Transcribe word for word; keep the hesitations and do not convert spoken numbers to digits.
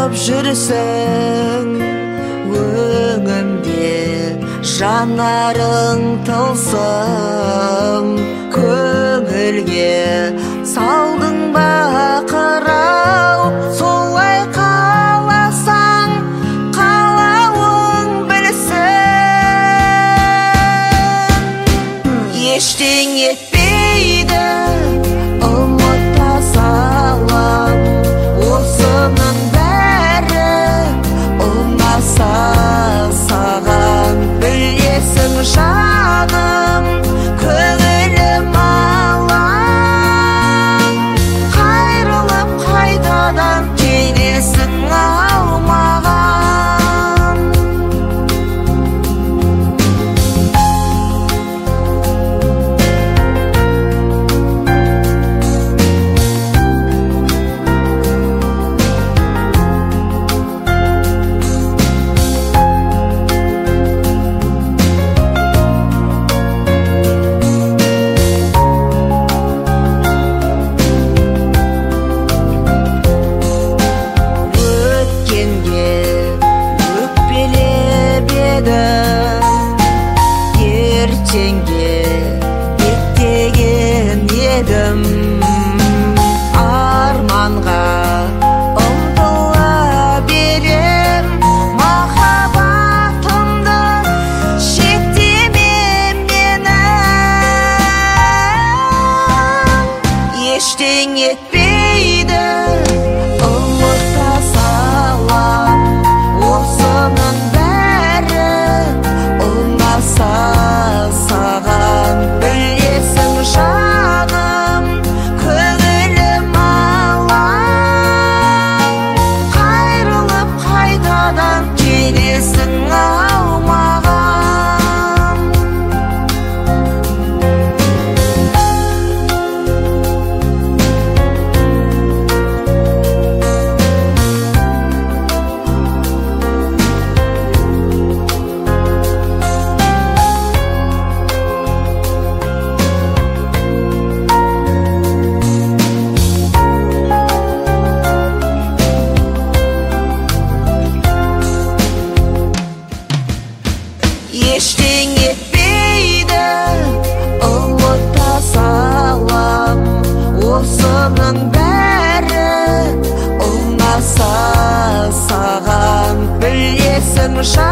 ойлап жүрсің, өңімде жанарың тылсым. Көңілге салдың ба қырау, солай қаласаң қалауың білсін. Ештеңе етпейді ұмыта салам, осының бәрі ұнаса саған. Білесің жаным, көңілім алаң, қайрылып қайтадан келесің алмаған. Ертеңге беттеген едім, арманға ұмтыла берем. Махаббатымды шектеме менің, ештеңе етпейді ұмыта салам, осының бәрі ұнаса саған. Білесің жаным, көңілім алаң, қайрылып қайтадан келесің алмаған. Ештеңе етпейді ұмыта салам, осының бәрі ұнаса саған. Білесің жаным,